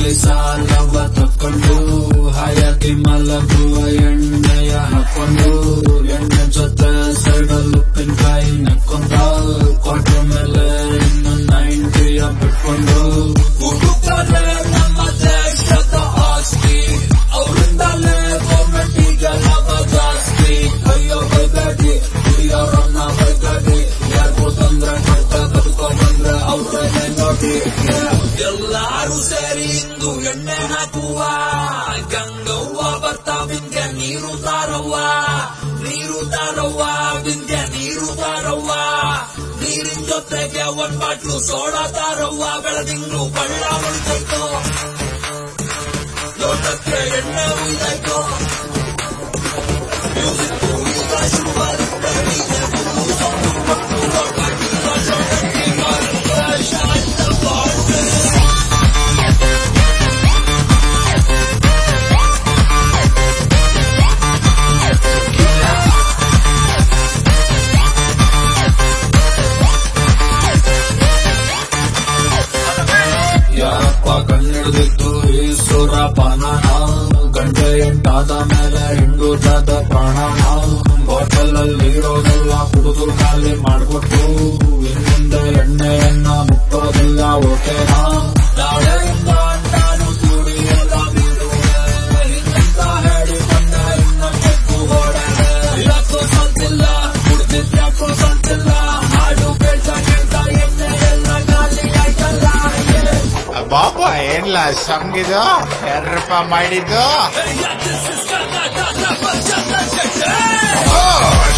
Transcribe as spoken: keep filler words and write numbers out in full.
ಕೈಯಲ್ಲಿ ಸಾಲವ ತಕ್ಕೊಂಡು ಹಾಯಾಗಿ ಮಲಗುವ ಎಣ್ಣೆಯ ಹಾಕೊಂಡು ಎಣ್ಣೆ ಜೊತೆ ಸೈಡಲ್ ಉಪ್ಪಿನಕಾಯಿ ನೆಕ್ಕೊಂಡ ಕ್ವಾರ್ಟರ್ ಮೇಲೆ ಇನ್ನು ನೈಂಟಿಯ ಬಿಟ್ಕೊಂಡು ಹುಡುಕರೆ ನಮ್ಮ ದೇಶದ ಆಸ್ತಿ ಅವರಿಂದಲೇ ಗೌರ್ಮೆಂಟಿಗೆ ಲಾಭ ಜಾಸ್ತಿ. ಅಯ್ಯೋ ಬೈಬೇಡಿ ಕುಡಿಯೋರನ್ನ ಬೈಬೇಡಿ, ಯಾರಿಗೂ ತೊಂದ್ರೆ ಕೊಡ್ತಾ ಬದುಕೋ ಬಂದ್ರೆ ಅವ್ರನ್ನೇ ನೋಡಿ. ಎಲ್ಲಾರು ಸೇರಿ ಇಂದು ಎಣ್ಣೆ ಹಾಕುವ, ಗಂಗವ್ವ ಬರ್ತಾ ಬಿಂದ್ಗೆ ನೀರು ತಾರವ್ವ, ನೀರು ತಾರವ್ವ ಬಿಂದ್ಗೆ ನೀರು ತಾರವ್ವ, ನೀರಿನ ಜೊತೆಗೆ ಒಂದ್ ಬಾಟ್ಲು ಸೋಡಾ ತಾರವ್ವ. ಬೆಳದಿಂಗ್ಳು ಬಳ್ಳ ಉಳಿದೈತು, ಲೋಟಕ್ಕೆ ಎಣ್ಣೆ ಉಳಿದಾಯ್ತು. ಮ್ಯೂಸಿಕ್ಕು ಈಗ ಶುರುವಾಗುತ್ತೆ, ಡಿಜೆ ಫುಲ್ಲು ಸೌಂಡು ಕೊಟ್ಟು ಲೋಟಕ್ಕೆ ಲೋಟಕ್ಕೆ ಮಾರುತ್ತೆ ಶಾಂತ ಬಾಟೆ. ಯಾರಪ್ಪ ಕಣ್ಣಿಡ್ದಿತ್ತು ಈ ಸುರಪಾನ, ಗಂಟೆ ಎಂಟಾದ ಮೇಲೆ ಹಿಂಡುತ್ತಾದ ಪ್ರಾಣನ. ಬಾಟಲ್ ಅಲ್ಲಿ ಇರೋದೆಲ್ಲ ಕುಡಿದು ಖಾಲಿ ಮಾಡ್ಬಿಟ್ಟು ಇನ್ನೊಂದೆ ಎಣ್ಣೆಯನ್ನ ಮುಟ್ಟೋದಿಲ್ಲ ಓಕೆನಾ. ನಾಳೆಯಿಂದ ನಾನು ಕುಡಿಯೋದ ಬಿಡುವೆ, ಹಿಂಗಂತ ಹೇಳಿ ಬಂದ ಇನ್ನೊಂದಕ್ಕೂ ಓಡಾಡೆ. ಯಾಕೋ ಸಾಲ್ತಿಲ್ಲ ಕುಡ್ದಿದ್ಯಾಕೋ ಸಾಲ್ತಿಲ್ಲ, ಹಾಡು ಕೇಳ್ತಾ ಕೇಳ್ತಾ ಎಣ್ಣೆ ಎಲ್ಲ ಖಾಲಿ ಆಯ್ತಲ್ಲ. ಬಾಬಾ ಏನ್ಲ ಸಂಗಿದು ಯಾರಪ್ಪ ಮಾಡಿದ್ದು?